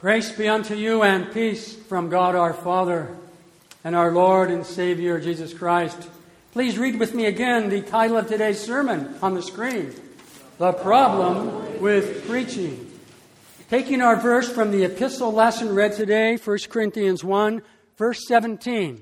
Grace be unto you and peace from God our Father and our Lord and Savior Jesus Christ. Please read with me again the title of today's sermon on the screen. The Problem with Preaching. Taking our verse from the epistle lesson read today, 1 Corinthians 1, verse 17.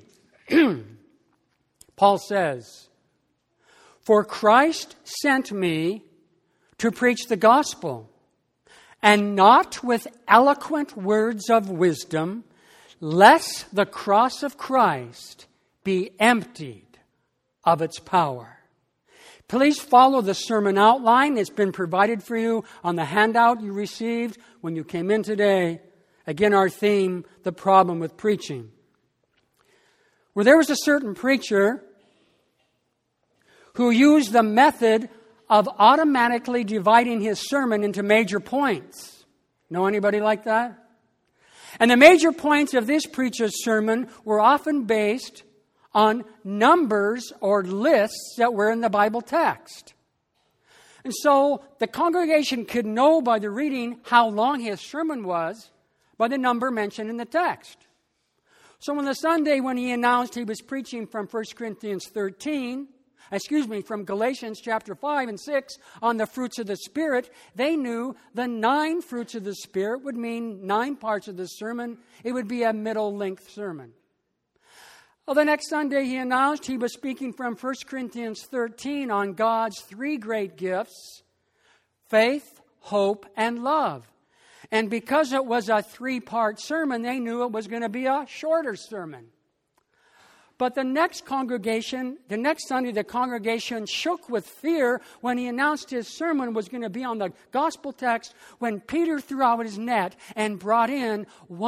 Paul says, "For Christ sent me to preach the gospel, and not with eloquent words of wisdom, lest the cross of Christ be emptied of its power." Please follow the sermon outline. It's been provided for you on the handout you received when you came in today. Again, our theme, the problem with preaching. Well, there was a certain preacher who used the method of automatically dividing his sermon into major points. Know anybody like that? And the major points of this preacher's sermon were often based on numbers or lists that were in the Bible text. And so the congregation could know by the reading how long his sermon was by the number mentioned in the text. So on the Sunday when he announced he was preaching from 1 Corinthians 13, from Galatians chapter 5 and 6 on the fruits of the Spirit, they knew the 9 fruits of the Spirit would mean 9 parts of the sermon. It would be a middle-length sermon. Well, the next Sunday he announced he was speaking from 1 Corinthians 13 on God's 3 great gifts, faith, hope, and love. And because it was a 3-part sermon, they knew it was going to be a shorter sermon. But the next Sunday, the congregation shook with fear when he announced his sermon was going to be on the gospel text when Peter threw out his net and brought in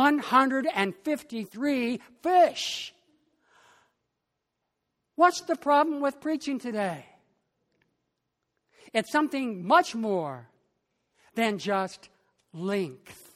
153 fish. What's the problem with preaching today? It's something much more than just length.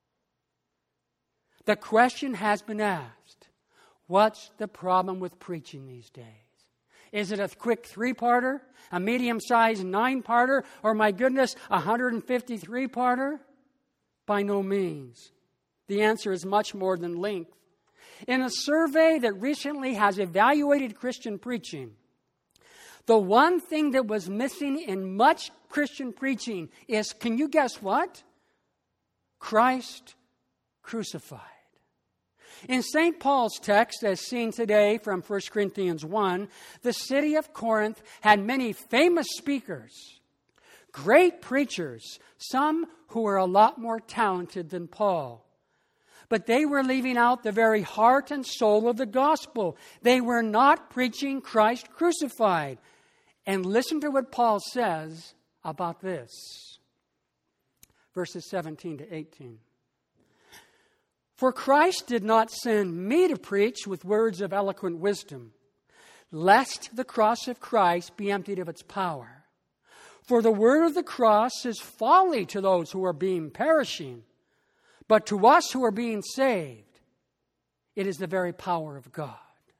The question has been asked. What's the problem with preaching these days? Is it a quick 3-parter, a medium-sized 9-parter, or my goodness, 153-parter? By no means. The answer is much more than length. In a survey that recently has evaluated Christian preaching, the one thing that was missing in much Christian preaching is, can you guess what? Christ crucified. In St. Paul's text, as seen today from 1 Corinthians 1, the city of Corinth had many famous speakers, great preachers, some who were a lot more talented than Paul. But they were leaving out the very heart and soul of the gospel. They were not preaching Christ crucified. And listen to what Paul says about this. Verses 17 to 18. "For Christ did not send me to preach with words of eloquent wisdom, lest the cross of Christ be emptied of its power. For the word of the cross is folly to those who are being perishing, but to us who are being saved, it is the very power of God."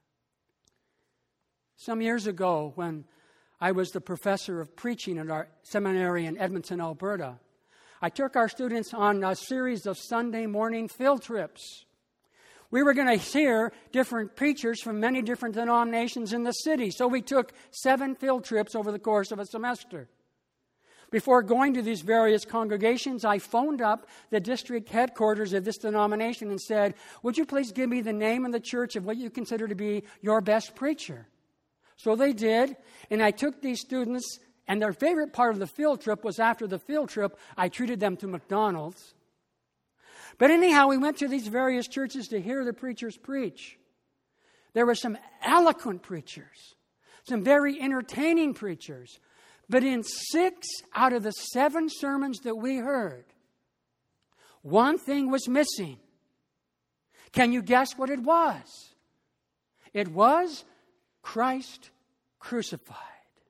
Some years ago, when I was the professor of preaching at our seminary in Edmonton, Alberta, I took our students on a series of Sunday morning field trips. We were going to hear different preachers from many different denominations in the city. So we took 7 field trips over the course of a semester. Before going to these various congregations, I phoned up the district headquarters of this denomination and said, "Would you please give me the name of the church of what you consider to be your best preacher?" So they did, and I took these students. And their favorite part of the field trip was after the field trip, I treated them to McDonald's. But anyhow, we went to these various churches to hear the preachers preach. There were some eloquent preachers, some very entertaining preachers. But in 6 out of the 7 sermons that we heard, one thing was missing. Can you guess what it was? It was Christ crucified.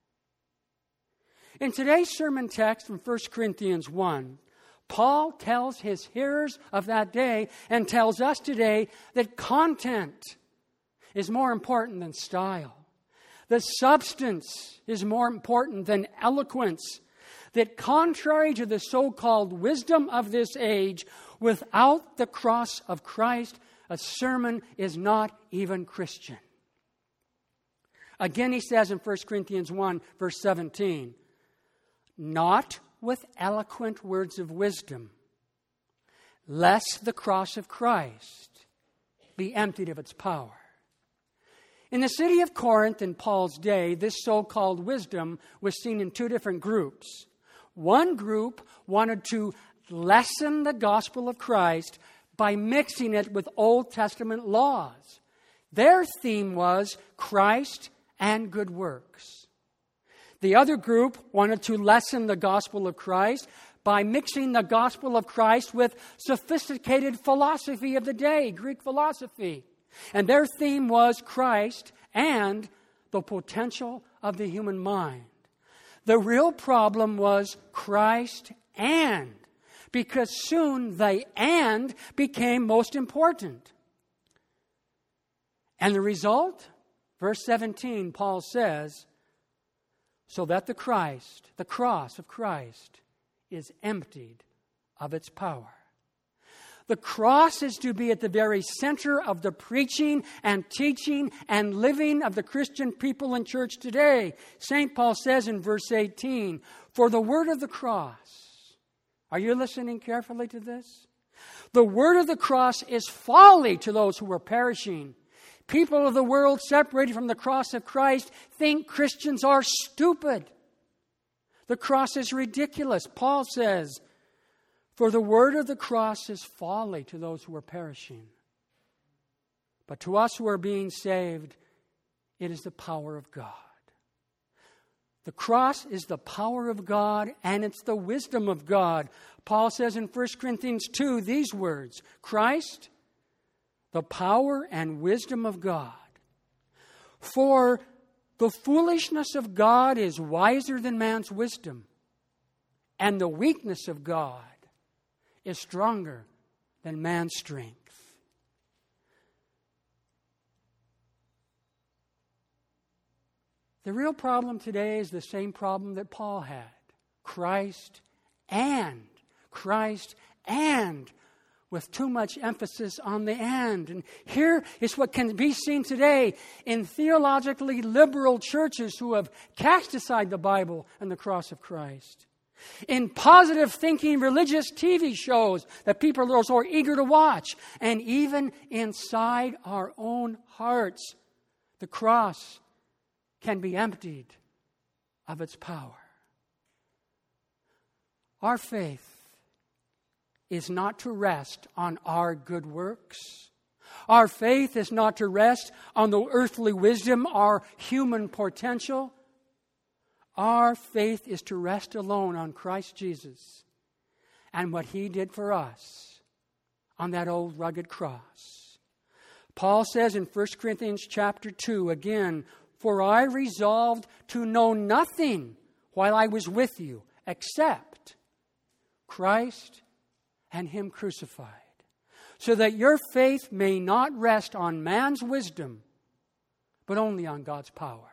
In today's sermon text from 1 Corinthians 1, Paul tells his hearers of that day and tells us today that content is more important than style. The substance is more important than eloquence. That contrary to the so-called wisdom of this age, Without the cross of Christ, a sermon is not even Christian. Again, he says in 1 Corinthians 1, verse 17, not with eloquent words of wisdom, lest the cross of Christ be emptied of its power. In the city of Corinth in Paul's day, this so-called wisdom was seen in two different groups. One group wanted to lessen the gospel of Christ by mixing it with Old Testament laws. Their theme was Christ and good works. The other group wanted to lessen the gospel of Christ by mixing the gospel of Christ with sophisticated philosophy of the day, Greek philosophy. And their theme was Christ and the potential of the human mind. The real problem was Christ and, because soon the and became most important. And the result? Verse 17, Paul says, so that the cross of Christ, is emptied of its power. The cross is to be at the very center of the preaching and teaching and living of the Christian people in church today. St. Paul says in verse 18, for the word of the cross, are you listening carefully to this? The word of the cross is folly to those who are perishing. People of the world separated from the cross of Christ think Christians are stupid. The cross is ridiculous. Paul says, for the word of the cross is folly to those who are perishing. But to us who are being saved, it is the power of God. The cross is the power of God, and it's the wisdom of God. Paul says in 1 Corinthians 2 these words, Christ, the power and wisdom of God. For the foolishness of God is wiser than man's wisdom, and the weakness of God is stronger than man's strength. The real problem today is the same problem that Paul had. Christ and with too much emphasis on the and. And here is what can be seen today in theologically liberal churches who have cast aside the Bible and the cross of Christ. In positive thinking religious TV shows that people are so eager to watch. And even inside our own hearts, the cross can be emptied of its power. Our faith is not to rest on our good works. Our faith is not to rest on the earthly wisdom, our human potential. Our faith is to rest alone on Christ Jesus and what He did for us on that old rugged cross. Paul says in 1 Corinthians chapter 2 again, for I resolved to know nothing while I was with you except Christ and Him crucified, so that your faith may not rest on man's wisdom, but only on God's power.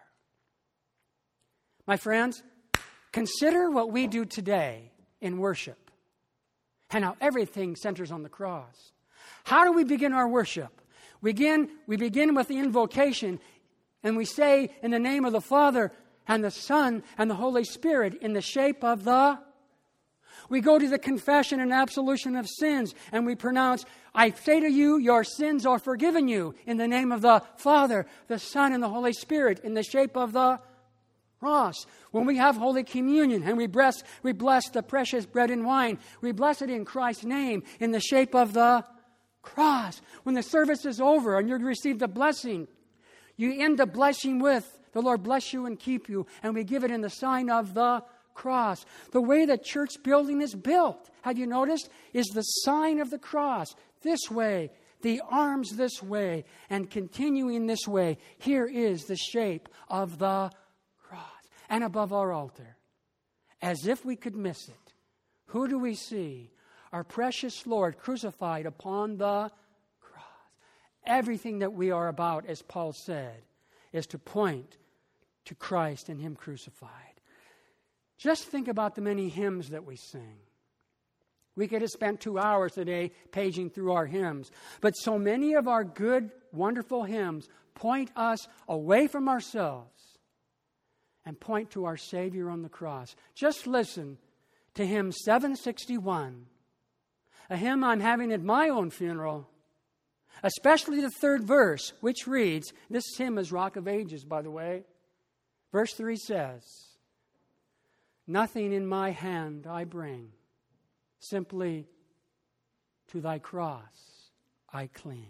My friends, consider what we do today in worship and how everything centers on the cross. How do we begin our worship? We begin with the invocation, and we say in the name of the Father and the Son and the Holy Spirit in the shape of the... We go to the confession and absolution of sins, and we pronounce, I say to you, your sins are forgiven you, in the name of the Father, the Son, and the Holy Spirit, in the shape of the cross. When we have Holy Communion and we bless the precious bread and wine, we bless it in Christ's name, in the shape of the cross. When the service is over and you receive the blessing, you end the blessing with, the Lord bless you and keep you, and we give it in the sign of the cross. The way the church building is built, have you noticed, is the sign of the cross. This way, the arms this way, and continuing this way. Here is the shape of the cross. And above our altar, as if we could miss it, who do we see? Our precious Lord crucified upon the cross. Everything that we are about, as Paul said, is to point to Christ and Him crucified. Just think about the many hymns that we sing. We could have spent 2 hours today paging through our hymns. But so many of our good, wonderful hymns point us away from ourselves and point to our Savior on the cross. Just listen to hymn 761, a hymn I'm having at my own funeral, especially the third verse, which reads, this hymn is Rock of Ages, by the way. Verse 3 says, nothing in my hand I bring, simply to thy cross I cling.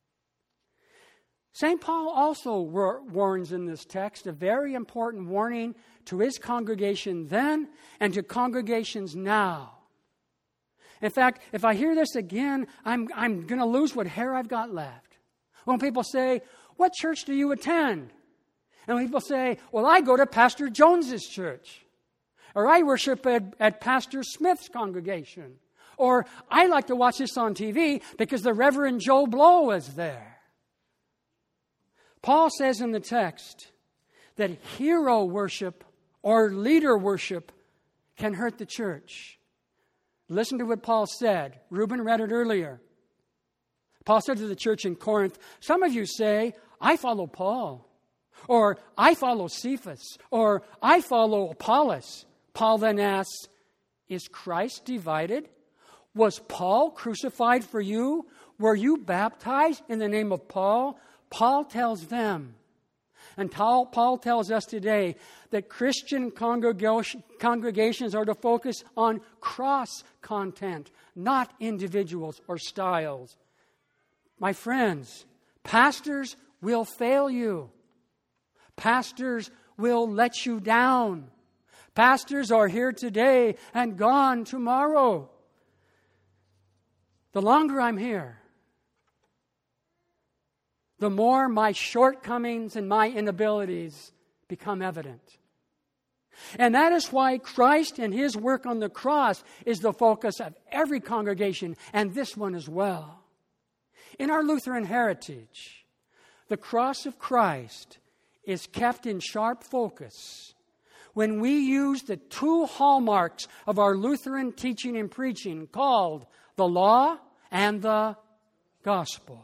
St. Paul also warns in this text a very important warning to his congregation then and to congregations now. In fact, if I hear this again, I'm going to lose what hair I've got left. When people say, what church do you attend? And people say, well, I go to Pastor Jones's church. Or I worship at Pastor Smith's congregation. Or I like to watch this on TV because the Reverend Joe Blow is there. Paul says in the text that hero worship or leader worship can hurt the church. Listen to what Paul said. Reuben read it earlier. Paul said to the church in Corinth, some of you say, I follow Paul. Or I follow Cephas. Or I follow Apollos. Paul then asks, is Christ divided? Was Paul crucified for you? Were you baptized in the name of Paul? Paul tells them, and Paul tells us today, that Christian congregations are to focus on cross content, not individuals or styles. My friends, pastors will fail you. Pastors will let you down. Pastors are here today and gone tomorrow. The longer I'm here, the more my shortcomings and my inabilities become evident. And that is why Christ and his work on the cross is the focus of every congregation, and this one as well. In our Lutheran heritage, the cross of Christ is kept in sharp focus when we use the two hallmarks of our Lutheran teaching and preaching called the law and the gospel.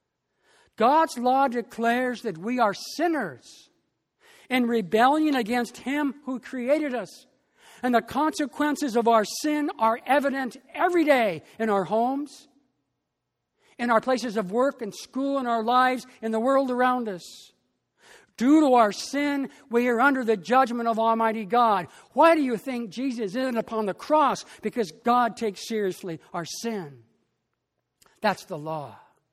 God's law declares that we are sinners in rebellion against him who created us. And the consequences of our sin are evident every day in our homes, in our places of work and school, in our lives, in the world around us. Due to our sin, we are under the judgment of Almighty God. Why do you think Jesus isn't upon the cross? Because God takes seriously our sin. That's the law.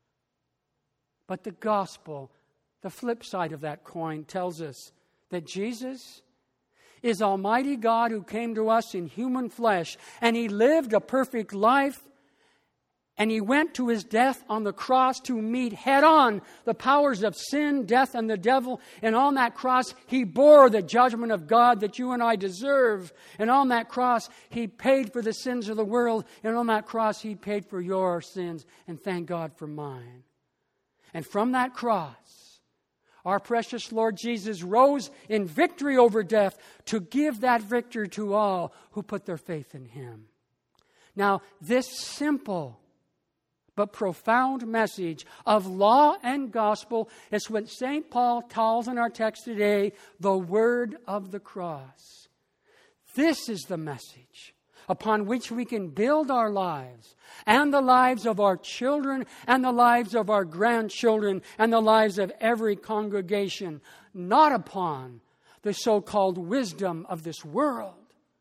But the gospel, the flip side of that coin, tells us that Jesus is Almighty God who came to us in human flesh, and he lived a perfect life, and he went to his death on the cross to meet head-on the powers of sin, death, and the devil. And on that cross, he bore the judgment of God that you and I deserve. And on that cross, he paid for the sins of the world. And on that cross, he paid for your sins. And thank God for mine. And from that cross, our precious Lord Jesus rose in victory over death to give that victory to all who put their faith in him. Now, this simple but profound message of law and gospel is what St. Paul calls in our text today the word of the cross. This is the message upon which we can build our lives and the lives of our children and the lives of our grandchildren and the lives of every congregation, not upon the so-called wisdom of this world.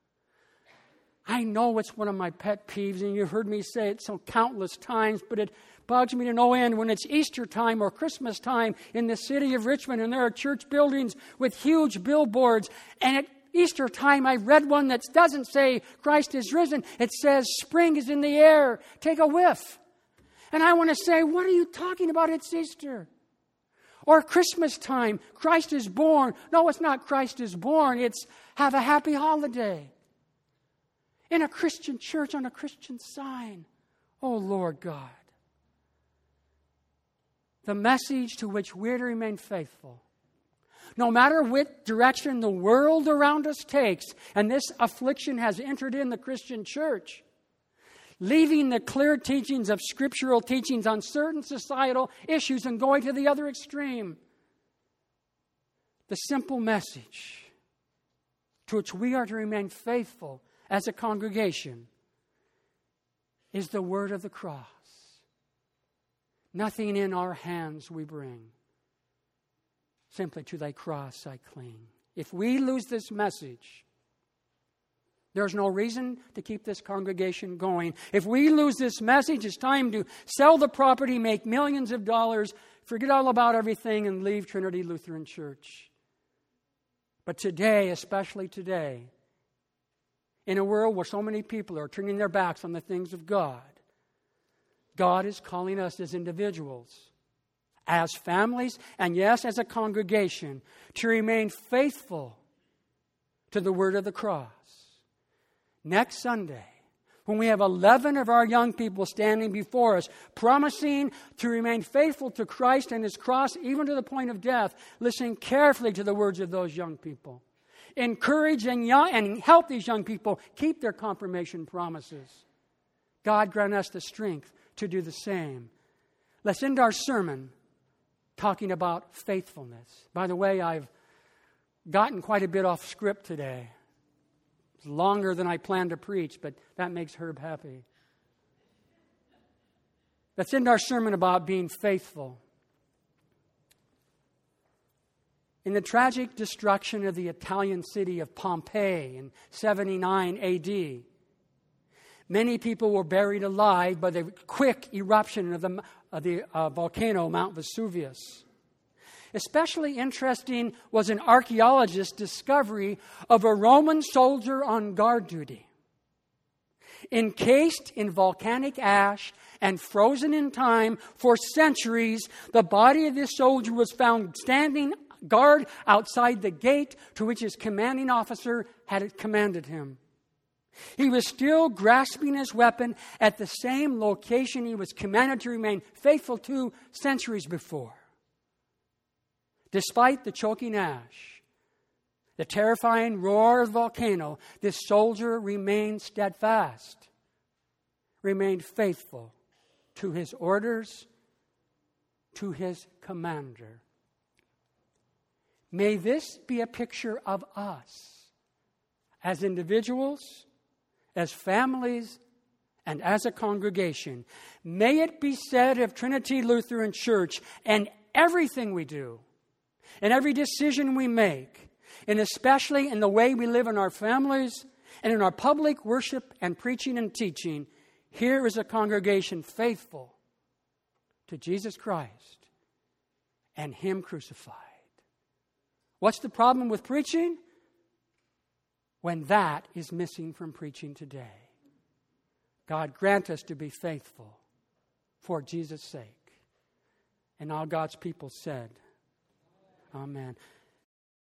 I know it's one of my pet peeves, and you've heard me say it so countless times, but it bugs me to no end when it's Easter time or Christmas time in the city of Richmond, and there are church buildings with huge billboards, and at Easter time I read one that doesn't say Christ is risen. It says spring is in the air. Take a whiff. And I want to say, what are you talking about? It's Easter. Or Christmas time, Christ is born. No, it's not Christ is born. It's have a happy holiday. In a Christian church on a Christian sign. Oh, Lord God. The message to which we're to remain faithful. No matter what direction the world around us takes, and this affliction has entered in the Christian church, leaving the clear teachings of scriptural teachings on certain societal issues and going to the other extreme. The simple message to which we are to remain faithful as a congregation is the word of the cross. Nothing in our hands we bring. Simply to thy cross I cling. If we lose this message, there's no reason to keep this congregation going. If we lose this message, it's time to sell the property, make millions of dollars, forget all about everything, and leave Trinity Lutheran Church. But today, especially today, in a world where so many people are turning their backs on the things of God, God is calling us as individuals, as families, and yes, as a congregation, to remain faithful to the word of the cross. Next Sunday, when we have 11 of our young people standing before us, promising to remain faithful to Christ and His cross, even to the point of death, listen carefully to the words of those young people. Encourage and help these young people keep their confirmation promises. God grant us the strength to do the same. Let's end our sermon talking about faithfulness. By the way, I've gotten quite a bit off script today. It's longer than I planned to preach, but that makes Herb happy. Let's end our sermon about being faithful. In the tragic destruction of the Italian city of Pompeii in 79 A.D., many people were buried alive by the quick eruption of the volcano Mount Vesuvius. Especially interesting was an archaeologist's discovery of a Roman soldier on guard duty. Encased in volcanic ash and frozen in time for centuries, the body of this soldier was found standing guard outside the gate to which his commanding officer had commanded him. He was still grasping his weapon at the same location he was commanded to remain faithful to centuries before. Despite the choking ash, the terrifying roar of the volcano, this soldier remained steadfast, remained faithful to his orders, to his commander. May this be a picture of us as individuals, as families, and as a congregation. May it be said of Trinity Lutheran Church and everything we do, and every decision we make, and especially in the way we live in our families and in our public worship and preaching and teaching, here is a congregation faithful to Jesus Christ and Him crucified. What's the problem with preaching? When that is missing from preaching today. God grant us to be faithful for Jesus' sake. And all God's people said, Amen.